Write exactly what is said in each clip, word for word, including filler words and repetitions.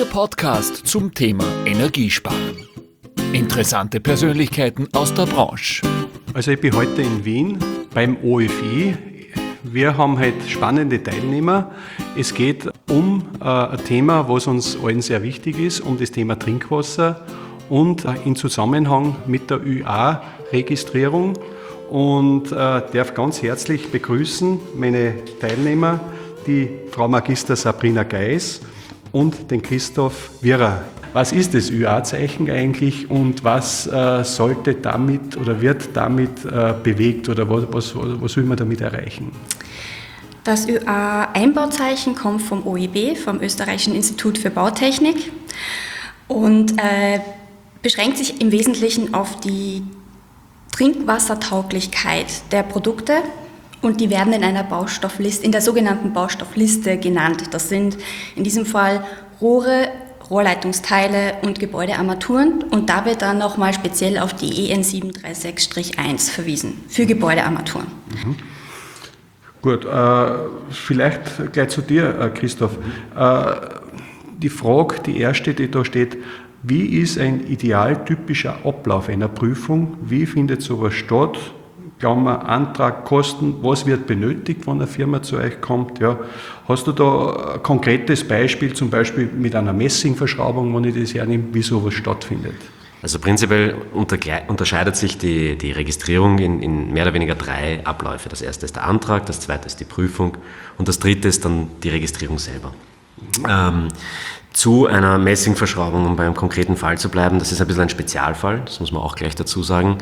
Ihr Podcast zum Thema Energiesparen. Interessante Persönlichkeiten aus der Branche. Also ich bin heute in Wien beim O F I. Wir haben heute spannende Teilnehmer. Es geht um äh, ein Thema, was uns allen sehr wichtig ist, um das Thema Trinkwasser und äh, in Zusammenhang mit der Ü A-Registrierung. Und äh, darf ganz herzlich begrüßen meine Teilnehmer, die Frau Magister Sabrina Geis und den Christoph Wirrer. Was ist das Ü A-Zeichen eigentlich und was äh, sollte damit oder wird damit äh, bewegt oder was, was, was will man damit erreichen? Das Ü A-Einbauzeichen kommt vom O I B, vom Österreichischen Institut für Bautechnik, und äh, beschränkt sich im Wesentlichen auf die Trinkwassertauglichkeit der Produkte, und die werden in einer Baustoffliste, in der sogenannten Baustoffliste genannt. Das sind in diesem Fall Rohre, Rohrleitungsteile und Gebäudearmaturen, und da wird dann nochmal speziell auf die E N sieben drei sechs eins verwiesen für Gebäudearmaturen. Mhm. Gut, äh, vielleicht gleich zu dir, äh, Christoph. Äh, die Frage, die erste, die da steht: Wie ist ein idealtypischer Ablauf einer Prüfung? Wie findet sowas statt? Klammer, Antrag, Kosten, was wird benötigt, wenn eine Firma zu euch kommt? Ja. Hast du da ein konkretes Beispiel, zum Beispiel mit einer Messingverschraubung, wenn ich das hernehme, wie sowas stattfindet? Also prinzipiell unterscheidet sich die, die Registrierung in, in mehr oder weniger drei Abläufe. Das erste ist der Antrag, das zweite ist die Prüfung und das dritte ist dann die Registrierung selber. Mhm. Ähm, Zu einer Messingverschraubung, um beim konkreten Fall zu bleiben, das ist ein bisschen ein Spezialfall, das muss man auch gleich dazu sagen.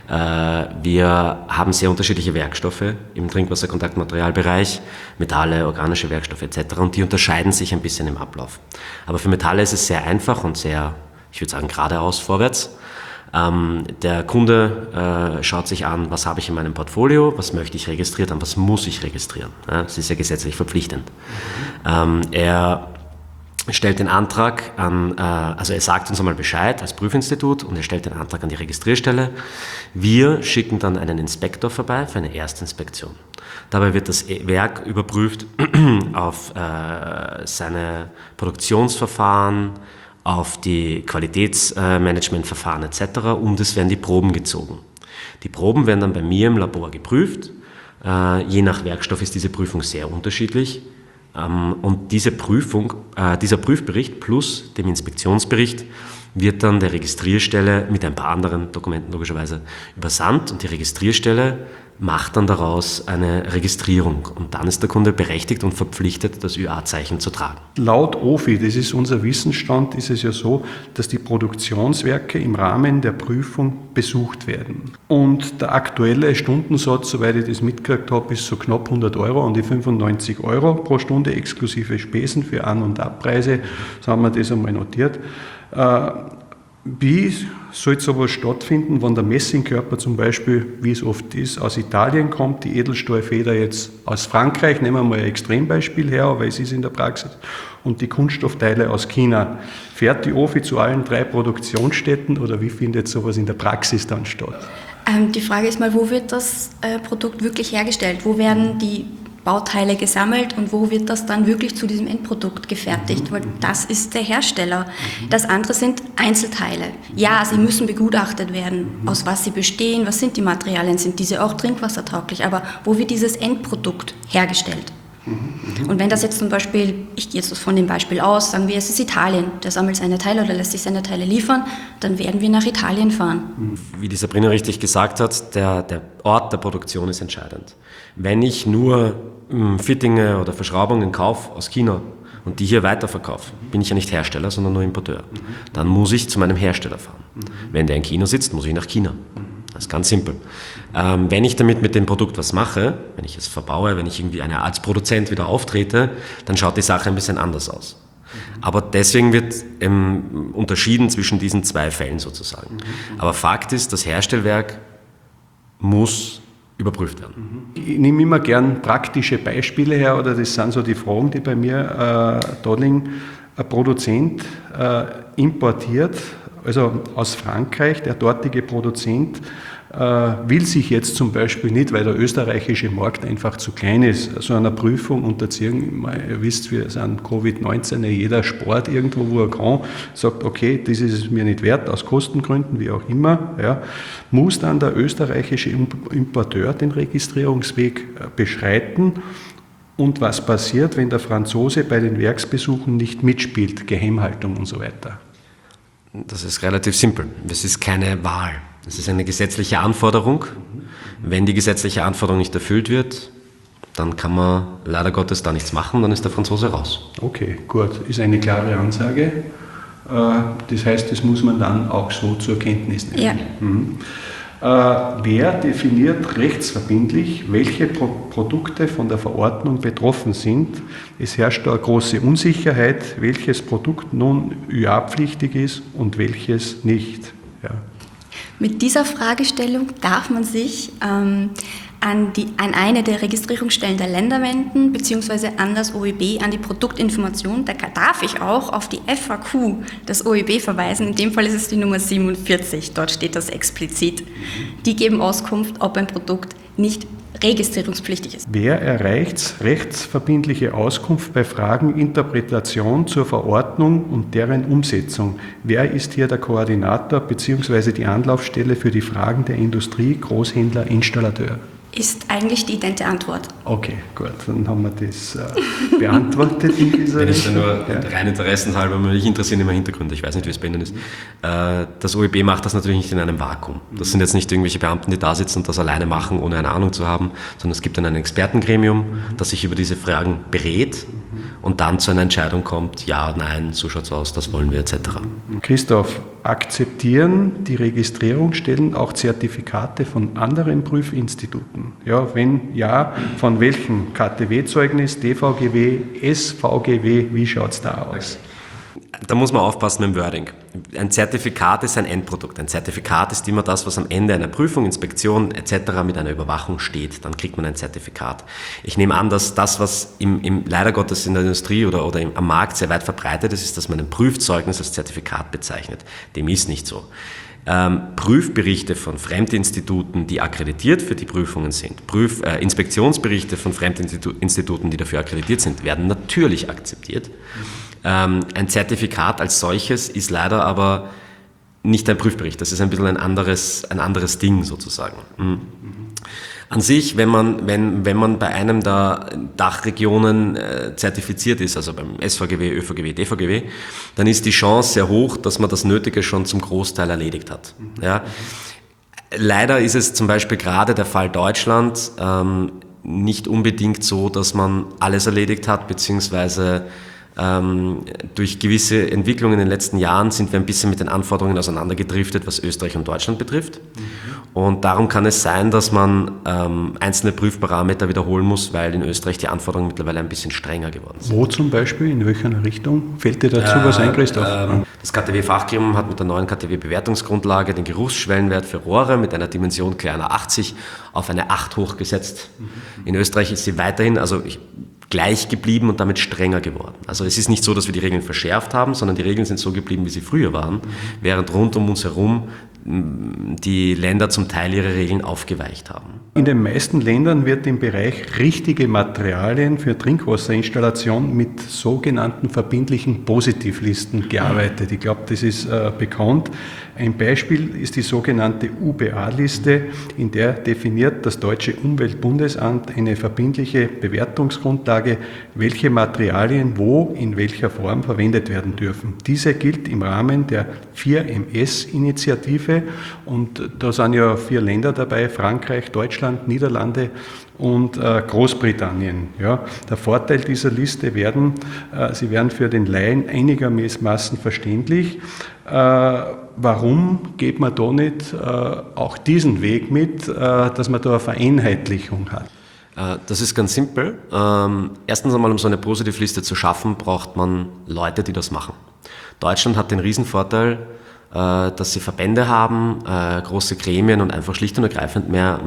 Wir haben sehr unterschiedliche Werkstoffe im Trinkwasserkontaktmaterialbereich, Metalle, organische Werkstoffe et cetera, und die unterscheiden sich ein bisschen im Ablauf. Aber für Metalle ist es sehr einfach und sehr, ich würde sagen, geradeaus vorwärts. Der Kunde schaut sich an, was habe ich in meinem Portfolio, was möchte ich registriert haben, was muss ich registrieren. Das ist ja gesetzlich verpflichtend. Mhm. Er stellt den Antrag an, also er sagt uns einmal Bescheid als Prüfinstitut und er stellt den Antrag an die Registrierstelle. Wir schicken dann einen Inspektor vorbei für eine Erstinspektion. Dabei wird das Werk überprüft auf seine Produktionsverfahren, auf die Qualitätsmanagementverfahren et cetera, und es werden die Proben gezogen. Die Proben werden dann bei mir im Labor geprüft. Je nach Werkstoff ist diese Prüfung sehr unterschiedlich. Und diese Prüfung, äh, dieser Prüfbericht plus dem Inspektionsbericht wird dann der Registrierstelle mit ein paar anderen Dokumenten logischerweise übersandt, und die Registrierstelle macht dann daraus eine Registrierung, und dann ist der Kunde berechtigt und verpflichtet, das Ü A-Zeichen zu tragen. Laut O F I, das ist unser Wissensstand, ist es ja so, dass die Produktionswerke im Rahmen der Prüfung besucht werden. Und der aktuelle Stundensatz, soweit ich das mitgekriegt habe, ist so knapp hundert Euro, an die fünfundneunzig Euro pro Stunde exklusive Spesen für An- und Abpreise. So haben wir das einmal notiert. Wie soll sowas stattfinden, wenn der Messingkörper zum Beispiel, wie es oft ist, aus Italien kommt, die Edelstahlfeder jetzt aus Frankreich, nehmen wir mal ein Extrembeispiel her, aber es ist in der Praxis, und die Kunststoffteile aus China. Fährt die O F I zu allen drei Produktionsstätten oder wie findet sowas in der Praxis dann statt? Ähm, die Frage ist mal, wo wird das äh, Produkt wirklich hergestellt? Wo werden die Bauteile gesammelt und wo wird das dann wirklich zu diesem Endprodukt gefertigt? Weil das ist der Hersteller. Das andere sind Einzelteile. Ja, sie müssen begutachtet werden, aus was sie bestehen, was sind die Materialien, sind diese auch trinkwassertauglich, aber wo wird dieses Endprodukt hergestellt? Und wenn das jetzt zum Beispiel, ich gehe jetzt von dem Beispiel aus, sagen wir, es ist Italien, der sammelt seine Teile oder lässt sich seine Teile liefern, dann werden wir nach Italien fahren. Wie die Sabrina richtig gesagt hat, der, der Ort der Produktion ist entscheidend. Wenn ich nur mh, Fittinge oder Verschraubungen kaufe aus China und die hier weiterverkaufe, bin ich ja nicht Hersteller, sondern nur Importeur. Dann muss ich zu meinem Hersteller fahren. Wenn der in China sitzt, muss ich nach China. Das ist ganz simpel. Ähm, wenn ich damit mit dem Produkt was mache, wenn ich es verbaue, wenn ich irgendwie eine, als Produzent wieder auftrete, dann schaut die Sache ein bisschen anders aus. Mhm. Aber deswegen wird ähm, unterschieden zwischen diesen zwei Fällen sozusagen. Mhm. Aber Fakt ist, das Herstellwerk muss überprüft werden. Ich nehme immer gern praktische Beispiele her, oder das sind so die Fragen, die bei mir äh, da liegen. Ein Produzent äh, importiert, also aus Frankreich, der dortige Produzent äh, will sich jetzt zum Beispiel nicht, weil der österreichische Markt einfach zu klein ist, so einer Prüfung unterziehen. Ihr wisst, wir sind Covid neunzehn, jeder Sport irgendwo, wo er kann, sagt, okay, das ist es mir nicht wert, aus Kostengründen, wie auch immer. Ja, muss dann der österreichische Importeur den Registrierungsweg beschreiten. Und was passiert, wenn der Franzose bei den Werksbesuchen nicht mitspielt, Geheimhaltung und so weiter? Das ist relativ simpel. Das ist keine Wahl. Das ist eine gesetzliche Anforderung. Wenn die gesetzliche Anforderung nicht erfüllt wird, dann kann man leider Gottes da nichts machen, dann ist der Franzose raus. Okay, gut. Ist eine klare Ansage. Das heißt, das muss man dann auch so zur Kenntnis nehmen. Ja. Mhm. Äh, wer definiert rechtsverbindlich, welche Pro- Produkte von der Verordnung betroffen sind? Es herrscht da eine große Unsicherheit, welches Produkt nun Ü A-pflichtig ist und welches nicht. Ja. Mit dieser Fragestellung darf man sich ähm, an, die, an eine der Registrierungsstellen der Länder wenden, beziehungsweise an das O E B, an die Produktinformation. Da darf ich auch auf die F A Q des O E B verweisen. In dem Fall ist es die Nummer siebenundvierzig, dort steht das explizit. Die geben Auskunft, ob ein Produkt nicht registrierungspflichtig ist. Wer erreicht rechtsverbindliche Auskunft bei Fragen Interpretation zur Verordnung und deren Umsetzung? Wer ist hier der Koordinator bzw. die Anlaufstelle für die Fragen der Industrie, Großhändler, Installateur? Ist eigentlich die idente Antwort. Okay, gut, dann haben wir das äh, beantwortet in dieser Wenn es nur ja. rein interessenhalber, mich interessieren immer Hintergründe, ich weiß nicht, wie es bei Ihnen ist. Äh, das O E B macht das natürlich nicht in einem Vakuum. Das sind jetzt nicht irgendwelche Beamten, die da sitzen und das alleine machen, ohne eine Ahnung zu haben, sondern es gibt dann ein Expertengremium, das sich über diese Fragen berät und dann zu einer Entscheidung kommt, ja, nein, so schaut's aus, das wollen wir et cetera. Christoph, akzeptieren die Registrierungsstellen auch Zertifikate von anderen Prüfinstituten? Ja, wenn ja, von welchem? K T W-Zeugnis, D V G W, S V G W, wie schaut es da aus? Da muss man aufpassen mit dem Wording. Ein Zertifikat ist ein Endprodukt. Ein Zertifikat ist immer das, was am Ende einer Prüfung, Inspektion et cetera mit einer Überwachung steht. Dann kriegt man ein Zertifikat. Ich nehme an, dass das, was im, im, leider Gottes in der Industrie oder, oder im, am Markt sehr weit verbreitet ist, ist, dass man ein Prüfzeugnis als Zertifikat bezeichnet. Dem ist nicht so. Ähm, Prüfberichte von Fremdinstituten, die akkreditiert für die Prüfungen sind, Prüf, äh, Inspektionsberichte von Fremdinstituten, die dafür akkreditiert sind, werden natürlich akzeptiert. Ähm, ein Zertifikat als solches ist leider aber nicht ein Prüfbericht. Das ist ein bisschen ein anderes, ein anderes Ding sozusagen. Mhm. An sich, wenn man, wenn, wenn man bei einem der Dachregionen äh, zertifiziert ist, also beim S V G W, Ö V G W, D V G W, dann ist die Chance sehr hoch, dass man das Nötige schon zum Großteil erledigt hat. Ja. Leider ist es zum Beispiel gerade der Fall Deutschland ähm, nicht unbedingt so, dass man alles erledigt hat, beziehungsweise Ähm, durch gewisse Entwicklungen in den letzten Jahren sind wir ein bisschen mit den Anforderungen auseinandergedriftet, was Österreich und Deutschland betrifft. Mhm. Und darum kann es sein, dass man ähm, einzelne Prüfparameter wiederholen muss, weil in Österreich die Anforderungen mittlerweile ein bisschen strenger geworden sind. Wo zum Beispiel? In welcher Richtung? Fällt dir dazu äh, was ein, Christoph? Äh, das K T W-Fachgremium hat mit der neuen K T W-Bewertungsgrundlage den Geruchsschwellenwert für Rohre mit einer Dimension kleiner achtzig auf eine acht hochgesetzt. Mhm. In Österreich ist sie weiterhin, also ich, gleich geblieben und damit strenger geworden. Also es ist nicht so, dass wir die Regeln verschärft haben, sondern die Regeln sind so geblieben, wie sie früher waren, mhm. während rund um uns herum die Länder zum Teil ihre Regeln aufgeweicht haben. In den meisten Ländern wird im Bereich richtige Materialien für Trinkwasserinstallation mit sogenannten verbindlichen Positivlisten gearbeitet. Ich glaube, das ist äh, bekannt. Ein Beispiel ist die sogenannte U B A-Liste, in der definiert das deutsche Umweltbundesamt eine verbindliche Bewertungsgrundlage, welche Materialien wo in welcher Form verwendet werden dürfen. Diese gilt im Rahmen der vier M S-Initiative und da sind ja vier Länder dabei, Frankreich, Deutschland, Niederlande und äh, Großbritannien. Ja. Der Vorteil dieser Liste werden, äh, sie werden für den Laien einigermaßen verständlich. Äh, warum geht man da nicht äh, auch diesen Weg mit, äh, dass man da eine Vereinheitlichung hat? Das ist ganz simpel. Ähm, erstens einmal, um so eine Positivliste zu schaffen, braucht man Leute, die das machen. Deutschland hat den Riesenvorteil, dass sie Verbände haben, große Gremien und einfach schlicht und ergreifend mehr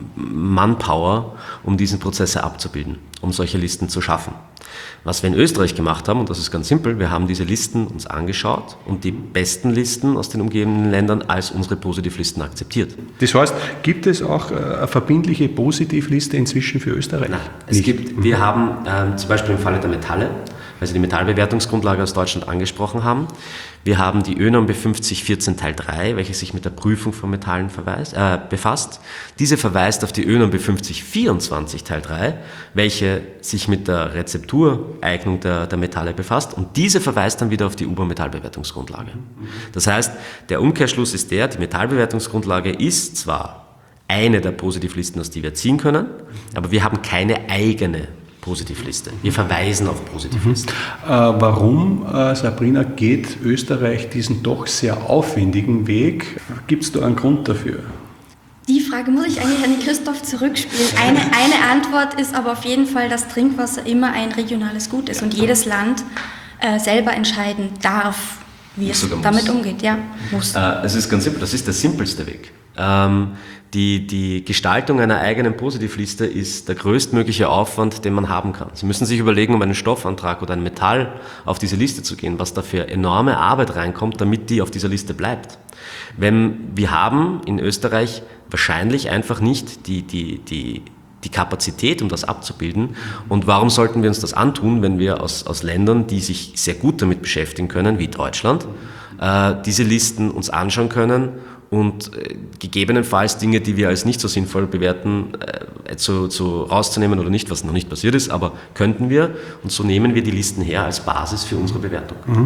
Manpower, um diese Prozesse abzubilden, um solche Listen zu schaffen. Was wir in Österreich gemacht haben, und das ist ganz simpel, wir haben diese Listen uns angeschaut und die besten Listen aus den umgebenden Ländern als unsere Positivlisten akzeptiert. Das heißt, gibt es auch eine verbindliche Positivliste inzwischen für Österreich? Nein, es gibt, wir haben ähm, zum Beispiel im Falle der Metalle, weil Sie die Metallbewertungsgrundlage aus Deutschland angesprochen haben. Wir haben die ÖNORM B fünfzig vierzehn Teil drei, welche sich mit der Prüfung von Metallen verweist, äh, befasst. Diese verweist auf die ÖNORM B fünfzig vierundzwanzig Teil drei, welche sich mit der Rezeptureignung der, der Metalle befasst. Und diese verweist dann wieder auf die U B A Metallbewertungsgrundlage. Das heißt, der Umkehrschluss ist der, die Metallbewertungsgrundlage ist zwar eine der Positivlisten, aus die wir ziehen können, aber wir haben keine eigene Positivliste. Wir verweisen auf Positivlisten. Mhm. Äh, warum, äh, Sabrina, geht Österreich diesen doch sehr aufwendigen Weg? Gibt es da einen Grund dafür? Die Frage muss ich eigentlich an den Christoph zurückspielen. Eine, eine Antwort ist aber auf jeden Fall, dass Trinkwasser immer ein regionales Gut ist und jedes Land äh, selber entscheiden darf, wie es damit muss. umgeht. Ja, muss. Äh, es ist ganz simpel, das ist der simpelste Weg. Ähm, Die, die Gestaltung einer eigenen Positivliste ist der größtmögliche Aufwand, den man haben kann. Sie müssen sich überlegen, um einen Stoffantrag oder ein Metall auf diese Liste zu gehen, was da für enorme Arbeit reinkommt, damit die auf dieser Liste bleibt. Wenn wir haben in Österreich wahrscheinlich einfach nicht die, die, die, die Kapazität, um das abzubilden. Und warum sollten wir uns das antun, wenn wir aus, aus Ländern, die sich sehr gut damit beschäftigen können, wie Deutschland, äh, diese Listen uns anschauen können und äh, gegebenenfalls Dinge, die wir als nicht so sinnvoll bewerten, äh, zu, zu rauszunehmen oder nicht, was noch nicht passiert ist, aber könnten wir, und so nehmen wir die Listen her als Basis für unsere Bewertung. Mhm.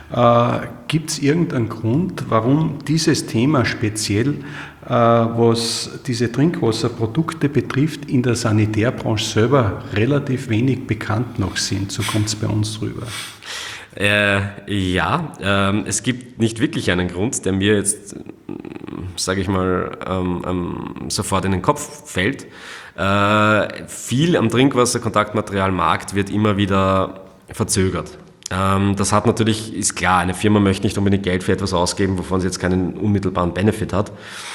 Äh, gibt es irgendeinen Grund, warum dieses Thema speziell, äh, was diese Trinkwasserprodukte betrifft, in der Sanitärbranche selber relativ wenig bekannt noch sind? So kommt es bei uns drüber. Äh, ja, ähm, es gibt nicht wirklich einen Grund, der mir jetzt, sage ich mal, ähm, ähm, sofort in den Kopf fällt. Äh, viel am Trinkwasserkontaktmaterialmarkt wird immer wieder verzögert. Ähm, das hat natürlich, ist klar, eine Firma möchte nicht unbedingt Geld für etwas ausgeben, wovon sie jetzt keinen unmittelbaren Benefit hat.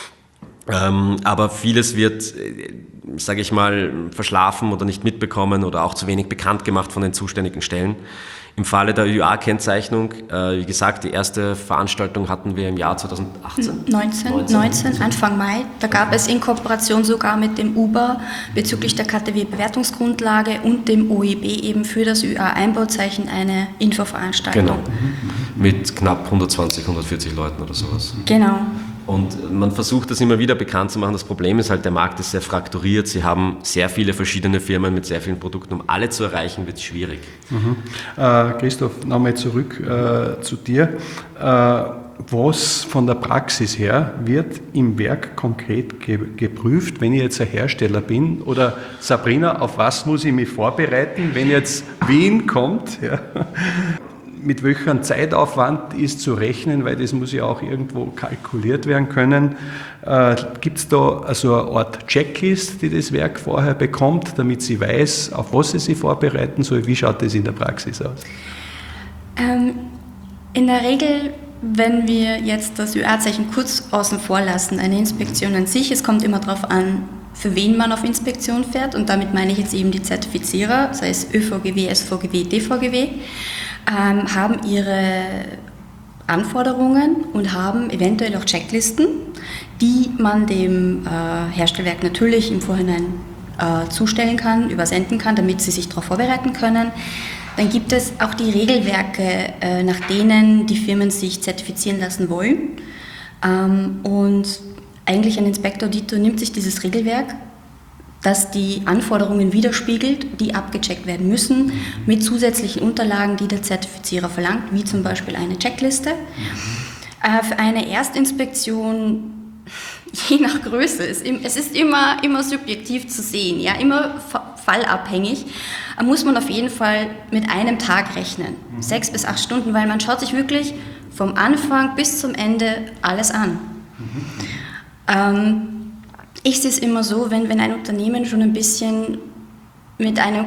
Ähm, aber vieles wird, sage ich mal, verschlafen oder nicht mitbekommen oder auch zu wenig bekannt gemacht von den zuständigen Stellen. Im Falle der Ü A-Kennzeichnung, äh, wie gesagt, die erste Veranstaltung hatten wir im Jahr zweitausendachtzehn. neunzehn, neunzehn, Anfang Mai. Da gab es in Kooperation sogar mit dem U B A bezüglich der K T W-Bewertungsgrundlage und dem O E B eben für das Ü A-Einbauzeichen eine Infoveranstaltung. Genau, mit knapp hundertzwanzig, hundertvierzig Leuten oder sowas. Genau. Und man versucht das immer wieder bekannt zu machen. Das Problem ist halt, der Markt ist sehr frakturiert. Sie haben sehr viele verschiedene Firmen mit sehr vielen Produkten. Um alle zu erreichen, wird es schwierig. Mhm. Äh, Christoph, nochmal zurück äh, zu dir. Äh, was von der Praxis her wird im Werk konkret ge- geprüft, wenn ich jetzt ein Hersteller bin? Oder Sabrina, auf was muss ich mich vorbereiten, wenn jetzt Wien kommt? Ja. Mit welchem Zeitaufwand ist zu rechnen, weil das muss ja auch irgendwo kalkuliert werden können. Äh, Gibt es da also eine Art Checklist, die das Werk vorher bekommt, damit sie weiß, auf was sie sich vorbereiten soll? Wie schaut das in der Praxis aus? Ähm, in der Regel, wenn wir jetzt das Ü A-Zeichen kurz außen vor lassen, eine Inspektion an sich, es kommt immer darauf an, für wen man auf Inspektion fährt, und damit meine ich jetzt eben die Zertifizierer, sei es Ö V G W, S V G W, D V G W, ähm, haben ihre Anforderungen und haben eventuell auch Checklisten, die man dem äh, Herstellwerk natürlich im Vorhinein äh, zustellen kann, übersenden kann, damit sie sich darauf vorbereiten können. Dann gibt es auch die Regelwerke, äh, nach denen die Firmen sich zertifizieren lassen wollen. Ähm, und eigentlich ein Inspektor-Auditor nimmt sich dieses Regelwerk, das die Anforderungen widerspiegelt, die abgecheckt werden müssen, mit zusätzlichen Unterlagen, die der Zertifizierer verlangt, wie zum Beispiel eine Checkliste. Äh, für eine Erstinspektion, je nach Größe, ist, es ist immer, immer subjektiv zu sehen, ja, immer fallabhängig, muss man auf jeden Fall mit einem Tag rechnen, mhm. sechs bis acht Stunden, weil man schaut sich wirklich vom Anfang bis zum Ende alles an. Mhm. Ähm, ich sehe es immer so, wenn, wenn ein Unternehmen schon ein bisschen mit einem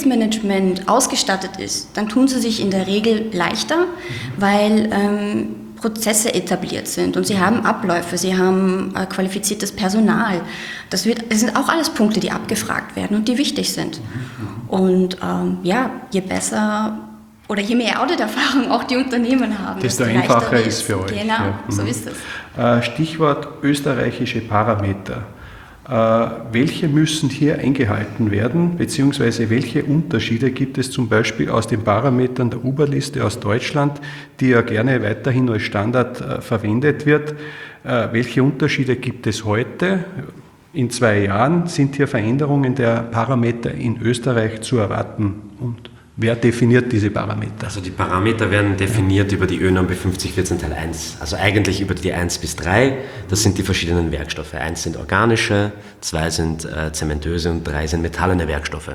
Qualitätsmanagement ausgestattet ist, dann tun sie sich in der Regel leichter, mhm. weil ähm, Prozesse etabliert sind und sie haben Abläufe, sie haben äh, qualifiziertes Personal. Das, wird, das sind auch alles Punkte, die abgefragt werden und die wichtig sind. Und ähm, ja, je besser oder je mehr Auditerfahrung auch die Unternehmen haben, desto desto einfacher leichter ist für euch. Genau, Ja. so Mhm. ist es. Äh, Stichwort österreichische Parameter. Äh, welche müssen hier eingehalten werden, beziehungsweise welche Unterschiede gibt es zum Beispiel aus den Parametern der Uber-Liste aus Deutschland, die ja gerne weiterhin als Standard äh, verwendet wird? Äh, welche Unterschiede gibt es heute? In zwei Jahren sind hier Veränderungen der Parameter in Österreich zu erwarten. Und wer definiert diese Parameter? Also die Parameter werden definiert über die ÖNORM B fünfzig vierzehn Teil eins, also eigentlich über die eins bis drei. Das sind die verschiedenen Werkstoffe. eins sind organische, zwei sind äh, zementöse und drei sind metallene Werkstoffe.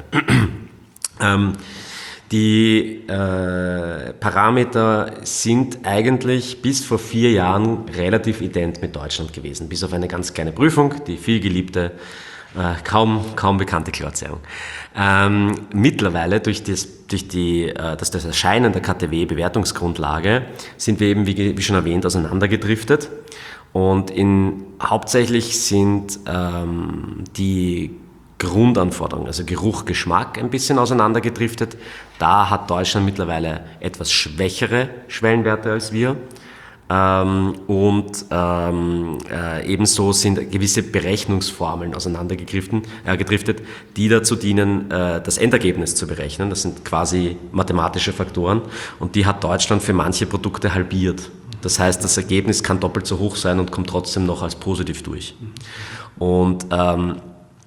ähm, die äh, Parameter sind eigentlich bis vor vier Jahren relativ ident mit Deutschland gewesen, bis auf eine ganz kleine Prüfung, die vielgeliebte Äh, kaum, kaum bekannte Chlorzerung. Ähm, mittlerweile durch, das, durch die, äh, das, das Erscheinen der K T W-Bewertungsgrundlage sind wir eben, wie, wie schon erwähnt, auseinandergedriftet. Und in, hauptsächlich sind ähm, die Grundanforderungen, also Geruch, Geschmack, ein bisschen auseinandergedriftet. Da hat Deutschland mittlerweile etwas schwächere Schwellenwerte als wir. Ähm, und ähm, äh, ebenso sind gewisse Berechnungsformeln auseinandergedriftet, äh, gedriftet, die dazu dienen, äh, das Endergebnis zu berechnen. Das sind quasi mathematische Faktoren und die hat Deutschland für manche Produkte halbiert. Das heißt, das Ergebnis kann doppelt so hoch sein und kommt trotzdem noch als positiv durch. Und ähm,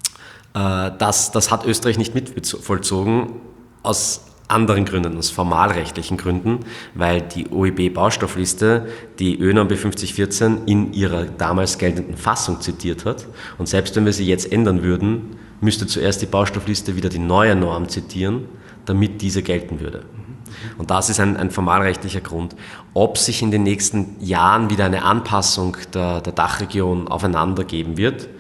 äh, das, das hat Österreich nicht mit vollzogen, aus anderen Gründen, aus formalrechtlichen Gründen, weil die O E B-Baustoffliste die ÖNORM B fünfzig vierzehn in ihrer damals geltenden Fassung zitiert hat. Und selbst wenn wir sie jetzt ändern würden, müsste zuerst die Baustoffliste wieder die neue Norm zitieren, damit diese gelten würde. Und das ist ein, ein formalrechtlicher Grund. Ob sich in den nächsten Jahren wieder eine Anpassung der, der Dachregion aufeinander geben wird,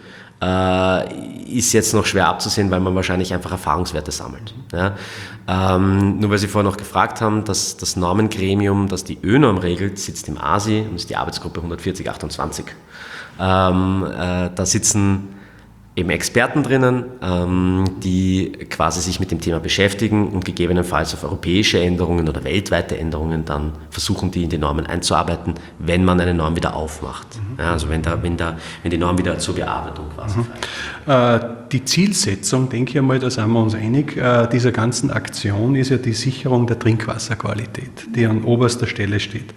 äh, ist jetzt noch schwer abzusehen, weil man wahrscheinlich einfach Erfahrungswerte sammelt. Ja? Ähm, nur weil Sie vorher noch gefragt haben, dass das Normengremium, das die ÖNORM regelt, sitzt im A S I und ist die Arbeitsgruppe hundertvierzig achtundzwanzig. Ähm, äh, da sitzen eben Experten drinnen, ähm, die quasi sich mit dem Thema beschäftigen und gegebenenfalls auf europäische Änderungen oder weltweite Änderungen dann versuchen, die in die Normen einzuarbeiten, wenn man eine Norm wieder aufmacht. Mhm. Ja, also wenn, da, wenn, da, wenn die Norm wieder zur Bearbeitung quasi mhm. äh, Die Zielsetzung, denke ich einmal, da sind wir uns einig, äh, dieser ganzen Aktion ist ja die Sicherung der Trinkwasserqualität, die an oberster Stelle steht.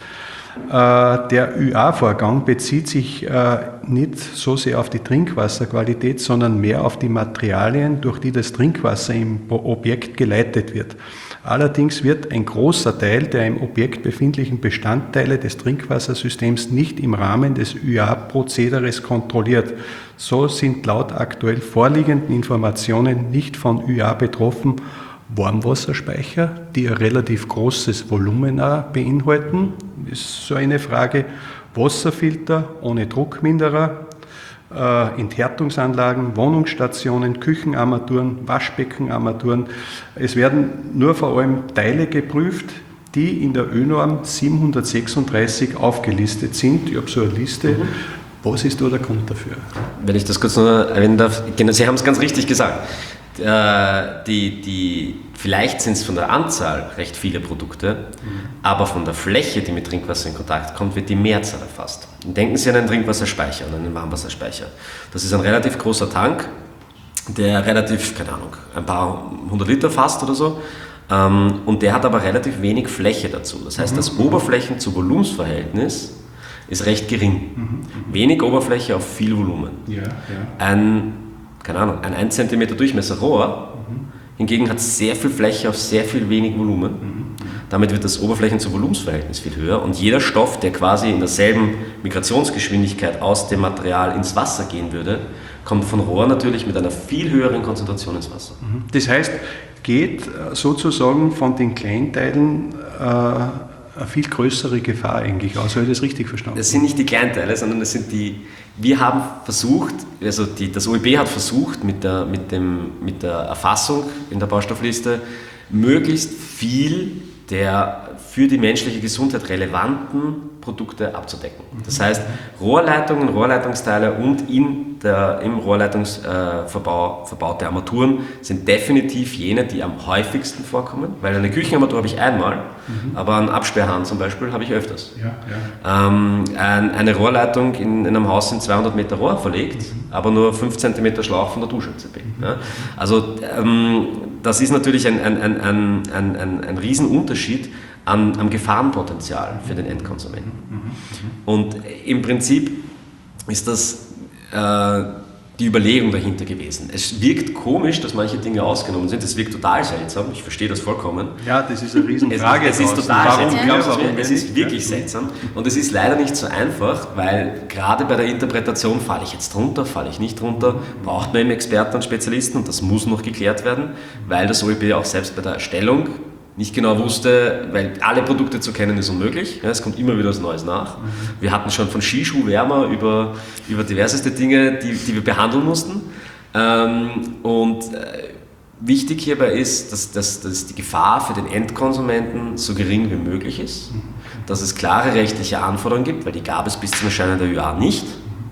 Der Ü A-Vorgang bezieht sich nicht so sehr auf die Trinkwasserqualität, sondern mehr auf die Materialien, durch die das Trinkwasser im Objekt geleitet wird. Allerdings wird ein großer Teil der im Objekt befindlichen Bestandteile des Trinkwassersystems nicht im Rahmen des Ü A-Prozederes kontrolliert. So sind laut aktuell vorliegenden Informationen nicht von Ü A betroffen Warmwasserspeicher, die ein relativ großes Volumen auch beinhalten, ist so eine Frage. Wasserfilter ohne Druckminderer, äh, Enthärtungsanlagen, Wohnungsstationen, Küchenarmaturen, Waschbeckenarmaturen. Es werden nur vor allem Teile geprüft, die in der ÖNORM siebenhundertsechsunddreißig aufgelistet sind. Ich habe so eine Liste. Mhm. Was ist da der Grund dafür? Wenn ich das kurz noch erwähnen darf, Sie haben es ganz richtig gesagt. Die, die, vielleicht sind es von der Anzahl recht viele Produkte, mhm. aber von der Fläche, die mit Trinkwasser in Kontakt kommt, wird die Mehrzahl erfasst. Und denken Sie an einen Trinkwasserspeicher, an einen Warmwasserspeicher. Das ist ein relativ großer Tank, der relativ, keine Ahnung, ein paar hundert Liter fasst oder so. Und der hat aber relativ wenig Fläche dazu. Das heißt, mhm. das Oberflächen-zu-Volumensverhältnis ist recht gering. Mhm. Wenig Oberfläche auf viel Volumen. Ja, ja. Ein keine Ahnung, ein ein Zentimeter Durchmesser Rohr, mhm. hingegen hat sehr viel Fläche auf sehr viel wenig Volumen. Mhm. Damit wird das Oberflächen-zu-Volumensverhältnis viel höher und jeder Stoff, der quasi in derselben Migrationsgeschwindigkeit aus dem Material ins Wasser gehen würde, kommt von Rohr natürlich mit einer viel höheren Konzentration ins Wasser. Mhm. Das heißt, geht sozusagen von den Kleinteilen äh, eine viel größere Gefahr eigentlich aus. Habe ich das richtig verstanden? Das sind nicht die Kleinteile, sondern das sind die, wir haben versucht, also die, das O E B hat versucht mit der, mit, dem, mit der Erfassung in der Baustoffliste möglichst viel der für die menschliche Gesundheit relevanten Produkte abzudecken. Das heißt, Rohrleitungen, Rohrleitungsteile und in der, im Rohrleitungsverbau äh, verbaute Armaturen sind definitiv jene, die am häufigsten vorkommen, weil eine Küchenarmatur habe ich einmal, mhm. aber einen Absperrhahn zum Beispiel habe ich öfters. Ja, ja. Ähm, ein, eine Rohrleitung in, in einem Haus sind zweihundert Meter Rohr verlegt, mhm. aber nur fünf Zentimeter Schlauch von der Dusche. Mhm. Ja? Also ähm, das ist natürlich ein, ein, ein, ein, ein, ein, ein Riesenunterschied An, am Gefahrenpotenzial für den Endkonsumenten. Und im Prinzip ist das äh, die Überlegung dahinter gewesen. Es wirkt komisch, dass manche Dinge ausgenommen sind, es wirkt total seltsam, ich verstehe das vollkommen. Ja, das ist eine Riesenfrage. Es, es ist total warum, seltsam, ja, warum, warum es ist wirklich ja. seltsam und es ist leider nicht so einfach, weil gerade bei der Interpretation, falle ich jetzt drunter, falle ich nicht drunter, braucht man eben Experten und Spezialisten und das muss noch geklärt werden, weil das O E P auch selbst bei der Erstellung nicht genau wusste, weil alle Produkte zu kennen ist unmöglich. Ja, es kommt immer wieder was Neues nach. Mhm. Wir hatten schon von Skischuhwärmer über, über diverseste Dinge, die, die wir behandeln mussten. Ähm, und äh, wichtig hierbei ist, dass, dass, dass die Gefahr für den Endkonsumenten so gering wie möglich ist, mhm. dass es klare rechtliche Anforderungen gibt, weil die gab es bis zum Erscheinen der Ü A nicht,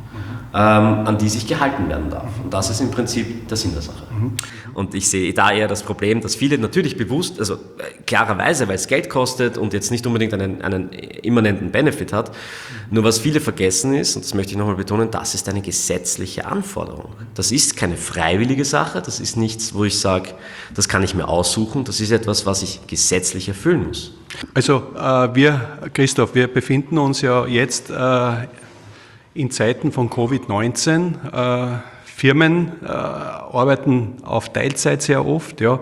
ähm, an die sich gehalten werden darf. Und das ist im Prinzip der Sinn der Sache. Mhm. Und ich sehe da eher das Problem, dass viele natürlich bewusst, also klarerweise, weil es Geld kostet und jetzt nicht unbedingt einen, einen immanenten Benefit hat, nur was viele vergessen ist, und das möchte ich nochmal betonen, das ist eine gesetzliche Anforderung. Das ist keine freiwillige Sache, das ist nichts, wo ich sage, das kann ich mir aussuchen, das ist etwas, was ich gesetzlich erfüllen muss. Also äh, wir, Christoph, wir befinden uns ja jetzt äh, in Zeiten von Covid neunzehn. Äh, Firmen äh, arbeiten auf Teilzeit sehr oft. Ja.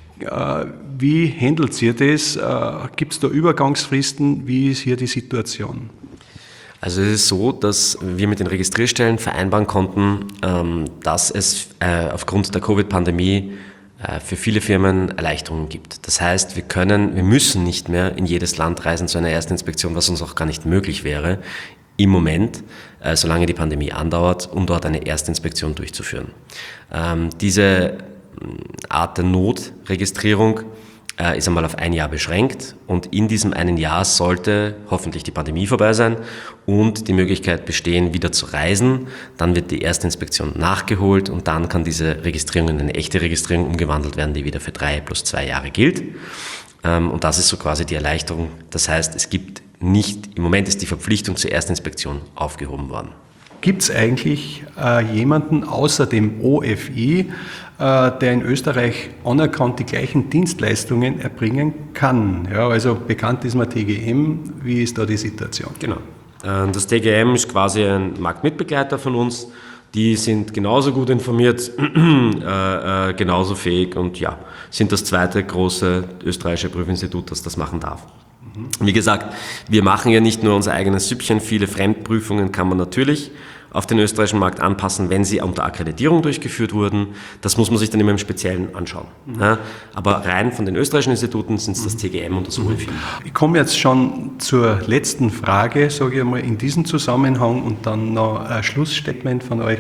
Äh, wie handelt ihr das? Äh, Gibt es da Übergangsfristen? Wie ist hier die Situation? Also es ist so, dass wir mit den Registrierstellen vereinbaren konnten, ähm, dass es äh, aufgrund der Covid-Pandemie äh, für viele Firmen Erleichterungen gibt. Das heißt, wir können, wir müssen nicht mehr in jedes Land reisen zu einer Erstinspektion, was uns auch gar nicht möglich wäre, im Moment, äh, solange die Pandemie andauert, um dort eine Erstinspektion durchzuführen. Ähm, diese Art der Notregistrierung äh, ist einmal auf ein Jahr beschränkt und in diesem einen Jahr sollte hoffentlich die Pandemie vorbei sein und die Möglichkeit bestehen, wieder zu reisen. Dann wird die Erstinspektion nachgeholt und dann kann diese Registrierung in eine echte Registrierung umgewandelt werden, die wieder für drei plus zwei Jahre gilt. Ähm, und das ist so quasi die Erleichterung. Das heißt, es gibt nicht, im Moment ist die Verpflichtung zur Erstinspektion aufgehoben worden. Gibt es eigentlich äh, jemanden außer dem O F I, äh, der in Österreich anerkannt die gleichen Dienstleistungen erbringen kann? Ja, also bekannt ist mir T G M. Wie ist da die Situation? Genau. Das T G M ist quasi ein Marktmitbegleiter von uns. Die sind genauso gut informiert, äh, äh, genauso fähig und ja, sind das zweite große österreichische Prüfinstitut, das das machen darf. Wie gesagt, wir machen ja nicht nur unser eigenes Süppchen, viele Fremdprüfungen kann man natürlich auf den österreichischen Markt anpassen, wenn sie unter Akkreditierung durchgeführt wurden. Das muss man sich dann immer im Speziellen anschauen. Mhm. Ja, aber rein von den österreichischen Instituten sind es das T G M und das O F I. Ich komme jetzt schon zur letzten Frage, sage ich einmal, in diesem Zusammenhang und dann noch ein Schlussstatement von euch.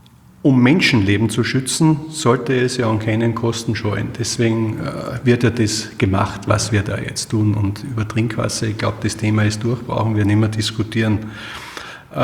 Um Menschenleben zu schützen, sollte es ja an keinen Kosten scheuen. Deswegen äh, wird ja das gemacht, was wir da jetzt tun. Und über Trinkwasser, ich glaube, das Thema ist durch, brauchen wir nicht mehr diskutieren. Äh,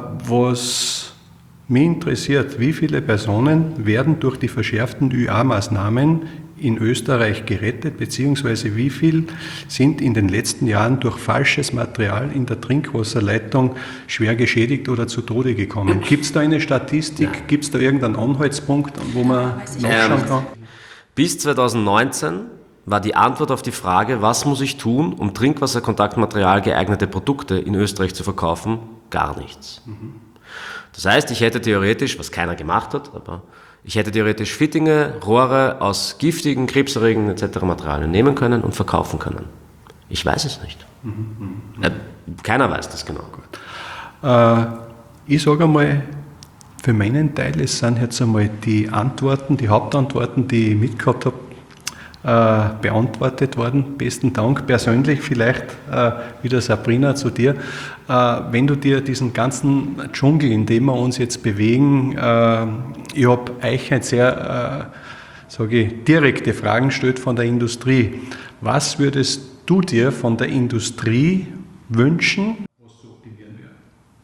was mich interessiert, wie viele Personen werden durch die verschärften Ü A-Maßnahmen in Österreich gerettet, beziehungsweise wie viel sind in den letzten Jahren durch falsches Material in der Trinkwasserleitung schwer geschädigt oder zu Tode gekommen? Gibt es da eine Statistik? Ja. Gibt es da irgendeinen Anhaltspunkt, wo man nachschauen kann? Ähm, bis zwanzig neunzehn war die Antwort auf die Frage, was muss ich tun, um Trinkwasserkontaktmaterial geeignete Produkte in Österreich zu verkaufen, gar nichts. Mhm. Das heißt, ich hätte theoretisch, was keiner gemacht hat, aber ich hätte theoretisch Fittinge, Rohre aus giftigen, krebserregenden et cetera Materialien nehmen können und verkaufen können. Ich weiß es nicht. Mhm, äh, keiner weiß das genau. Äh, ich sage einmal, für meinen Teil, es sind jetzt einmal die Antworten, die Hauptantworten, die ich mitgehabt habe, äh, beantwortet worden. Besten Dank. Persönlich vielleicht äh, wieder Sabrina zu dir. Äh, wenn du dir diesen ganzen Dschungel, in dem wir uns jetzt bewegen, äh, ich habe euch ein sehr, äh, sage ich, direkte Fragen gestellt von der Industrie. Was würdest du dir von der Industrie wünschen? Was zu optimieren wäre?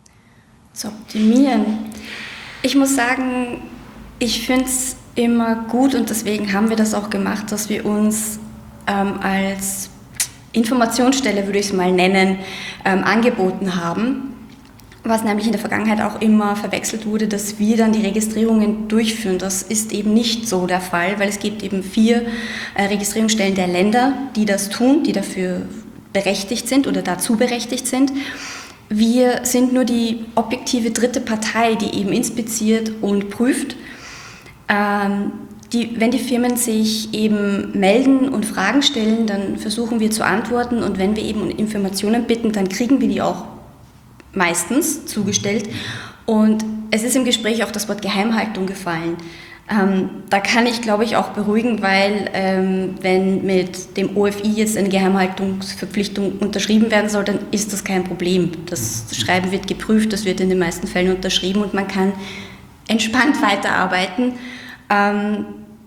Zu optimieren? Ich muss sagen, ich finde es immer gut und deswegen haben wir das auch gemacht, dass wir uns ähm, als Informationsstelle, würde ich es mal nennen, ähm, angeboten haben. Was nämlich in der Vergangenheit auch immer verwechselt wurde, dass wir dann die Registrierungen durchführen. Das ist eben nicht so der Fall, weil es gibt eben vier äh, Registrierungsstellen der Länder, die das tun, die dafür berechtigt sind oder dazu berechtigt sind. Wir sind nur die objektive dritte Partei, die eben inspiziert und prüft. Ähm, die, wenn die Firmen sich eben melden und Fragen stellen, dann versuchen wir zu antworten und wenn wir eben um Informationen bitten, dann kriegen wir die auch meistens zugestellt. Und es ist im Gespräch auch das Wort Geheimhaltung gefallen. Ähm, da kann ich, glaube ich, auch beruhigen, weil ähm, wenn mit dem O F I jetzt eine Geheimhaltungsverpflichtung unterschrieben werden soll, dann ist das kein Problem. Das Schreiben wird geprüft, das wird in den meisten Fällen unterschrieben und man kann entspannt weiterarbeiten. Ähm,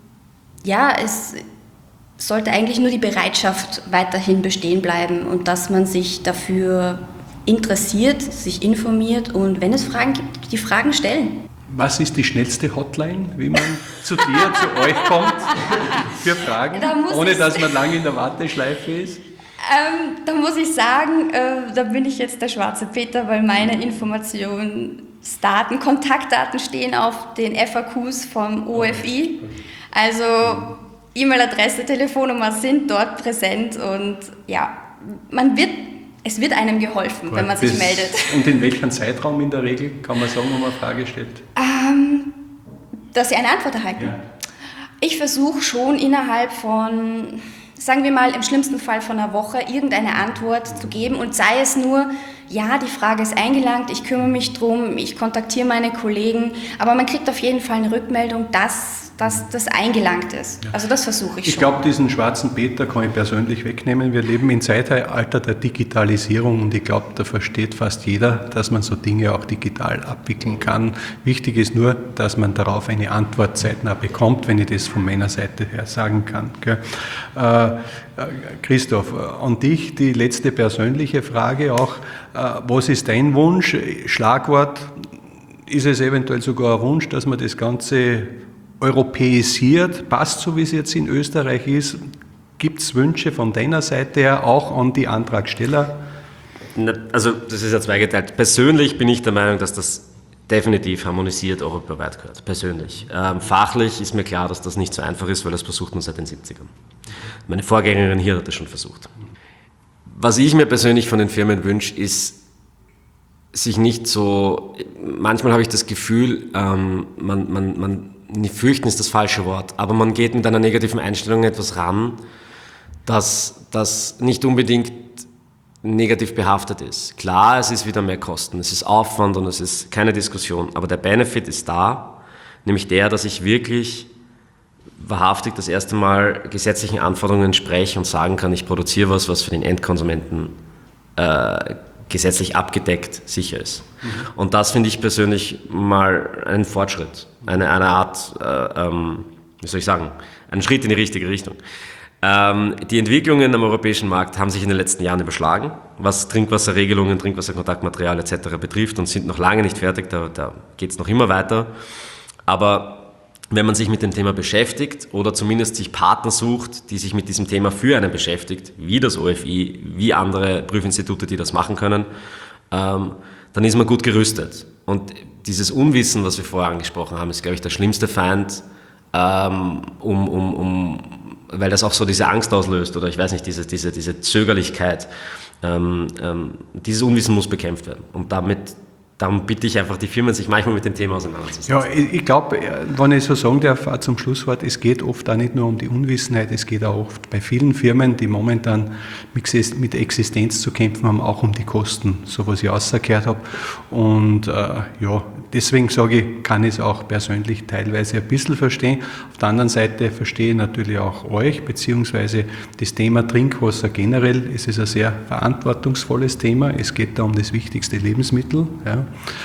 ja, es sollte eigentlich nur die Bereitschaft weiterhin bestehen bleiben und dass man sich dafür interessiert, sich informiert und wenn es Fragen gibt, die Fragen stellen. Was ist die schnellste Hotline, wie man zu dir, zu euch kommt für Fragen, Da ohne ich- dass man lange in der Warteschleife ist? Ähm, da muss ich sagen, äh, da bin ich jetzt der schwarze Peter, weil meine Informationsdaten, Kontaktdaten stehen auf den F A Qs vom O F I. Also E-Mail-Adresse, Telefonnummer sind dort präsent und ja, man wird, es wird einem geholfen, wenn man sich Das- meldet. Und in welchem Zeitraum in der Regel, kann man sagen, wenn man eine Frage stellt? Ähm, dass sie eine Antwort erhalten. Ja. Ich versuche schon innerhalb von, sagen wir mal, im schlimmsten Fall von einer Woche irgendeine Antwort zu geben und sei es nur, ja, die Frage ist eingelangt, ich kümmere mich drum, ich kontaktiere meine Kollegen, aber man kriegt auf jeden Fall eine Rückmeldung, dass, dass das eingelangt ist. Also das versuche ich schon. Ich glaube, diesen schwarzen Peter kann ich persönlich wegnehmen. Wir leben im Zeitalter der Digitalisierung und ich glaube, da versteht fast jeder, dass man so Dinge auch digital abwickeln kann. Wichtig ist nur, dass man darauf eine Antwort zeitnah bekommt, wenn ich das von meiner Seite her sagen kann. Gell? Äh, Christoph, an dich die letzte persönliche Frage auch. Äh, was ist dein Wunsch? Schlagwort, ist es eventuell sogar ein Wunsch, dass man das Ganze europäisiert, passt so wie es jetzt in Österreich ist. Gibt es Wünsche von deiner Seite her auch an die Antragsteller? Also das ist ja zweigeteilt. Persönlich bin ich der Meinung, dass das definitiv harmonisiert europaweit gehört. Persönlich. Ähm, fachlich ist mir klar, dass das nicht so einfach ist, weil das versucht man seit den siebzigern. Meine Vorgängerin hier hat das schon versucht. Was ich mir persönlich von den Firmen wünsche, ist, sich nicht so, manchmal habe ich das Gefühl, ähm, man, man, man, nicht fürchten ist das falsche Wort, aber man geht mit einer negativen Einstellung etwas ran, das, das nicht unbedingt negativ behaftet ist. Klar, es ist wieder mehr Kosten, es ist Aufwand und es ist keine Diskussion, aber der Benefit ist da, nämlich der, dass ich wirklich wahrhaftig das erste Mal gesetzlichen Anforderungen entspreche und sagen kann, ich produziere was, was für den Endkonsumenten äh, gesetzlich abgedeckt sicher ist. Mhm. Und das finde ich persönlich mal einen Fortschritt, eine, eine Art, äh, ähm, wie soll ich sagen, einen Schritt in die richtige Richtung. Ähm, die Entwicklungen am europäischen Markt haben sich in den letzten Jahren überschlagen, was Trinkwasserregelungen, Trinkwasserkontaktmaterial et cetera betrifft und sind noch lange nicht fertig, da, da geht es noch immer weiter. Aber wenn man sich mit dem Thema beschäftigt oder zumindest sich Partner sucht, die sich mit diesem Thema für einen beschäftigt, wie das O F I, wie andere Prüfinstitute, die das machen können, ähm, dann ist man gut gerüstet. Und dieses Unwissen, was wir vorher angesprochen haben, ist, glaube ich, der schlimmste Feind, ähm, um, um, um, weil das auch so diese Angst auslöst oder ich weiß nicht, diese, diese, diese Zögerlichkeit. Ähm, ähm, dieses Unwissen muss bekämpft werden. Und damit Darum bitte ich einfach die Firmen, sich manchmal mit dem Thema auseinanderzusetzen. Ja, ich, ich glaube, wenn ich so sagen darf, auch zum Schlusswort, es geht oft auch nicht nur um die Unwissenheit, es geht auch oft bei vielen Firmen, die momentan mit Existenz zu kämpfen haben, auch um die Kosten, so was ich rausgehört habe. Und äh, ja, deswegen sage ich, kann ich es auch persönlich teilweise ein bisschen verstehen. Auf der anderen Seite verstehe ich natürlich auch euch, beziehungsweise das Thema Trinkwasser generell. Es ist ein sehr verantwortungsvolles Thema. Es geht da um das wichtigste Lebensmittel. Ja.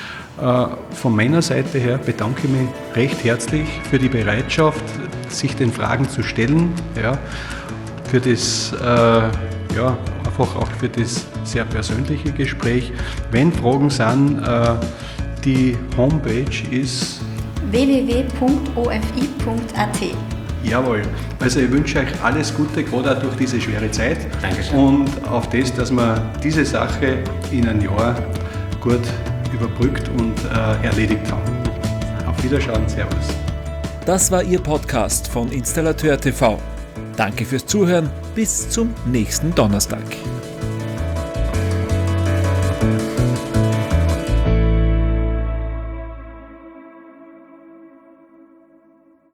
Von meiner Seite her bedanke ich mich recht herzlich für die Bereitschaft, sich den Fragen zu stellen, ja, für das äh, ja, einfach auch für das sehr persönliche Gespräch. Wenn Fragen sind, äh, die Homepage ist w w w punkt o f i punkt a t. Jawohl. Also ich wünsche euch alles Gute, gerade auch durch diese schwere Zeit. Dankeschön. Und auf das, dass wir diese Sache in einem Jahr gut überbrückt und äh, erledigt haben. Auf Wiederschauen, Servus. Das war Ihr Podcast von Installateur T V. Danke fürs Zuhören, bis zum nächsten Donnerstag.